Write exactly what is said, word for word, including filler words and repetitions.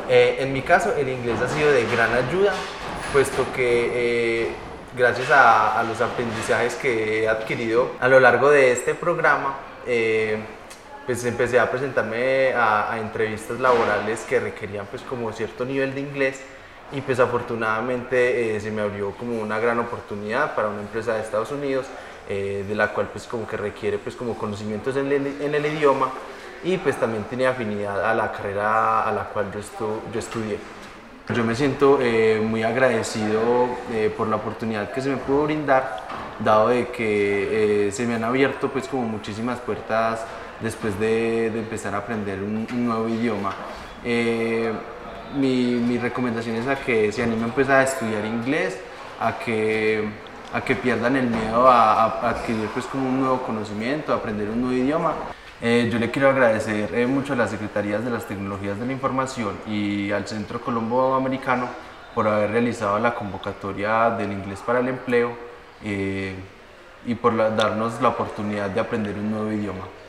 Eh, en mi caso, el inglés ha sido de gran ayuda, puesto que eh, gracias a, a los aprendizajes que he adquirido a lo largo de este programa, eh, pues empecé a presentarme a, a entrevistas laborales que requerían pues como cierto nivel de inglés y pues afortunadamente eh, se me abrió como una gran oportunidad para una empresa de Estados Unidos, eh, de la cual pues como que requiere pues como conocimientos en el, en el idioma y pues también tiene afinidad a la carrera a la cual yo, estu yo estudié. Yo me siento eh, muy agradecido eh, por la oportunidad que se me pudo brindar, dado de que eh, se me han abierto pues como muchísimas puertas después de, de empezar a aprender un, un nuevo idioma. Eh, mi, mi recomendación es a que se animen pues a estudiar inglés, a que, a que pierdan el miedo a, a adquirir pues como un nuevo conocimiento, a aprender un nuevo idioma. Eh, yo le quiero agradecer eh, mucho a las Secretarías de las Tecnologías de la Información y al Centro Colombo Americano por haber realizado la convocatoria del inglés para el empleo eh, y por la, darnos la oportunidad de aprender un nuevo idioma.